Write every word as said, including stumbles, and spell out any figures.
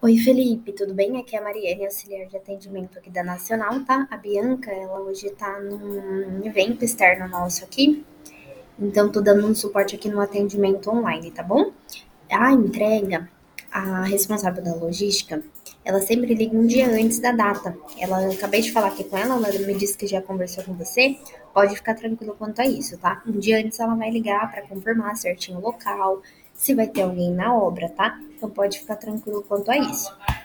Oi, Felipe, tudo bem? Aqui é a Mariane, auxiliar de atendimento aqui da Nacional, tá? A Bianca, ela hoje tá num evento externo nosso aqui, então tô dando um suporte aqui no atendimento online, tá bom? A entrega, a responsável da logística, ela sempre liga um dia antes da data. Ela, eu acabei de falar aqui com ela, ela me disse que já conversou com você, pode ficar tranquilo quanto a isso, tá? Um dia antes ela vai ligar para confirmar certinho o local, se vai ter alguém na obra, tá? Então pode ficar tranquilo quanto a isso.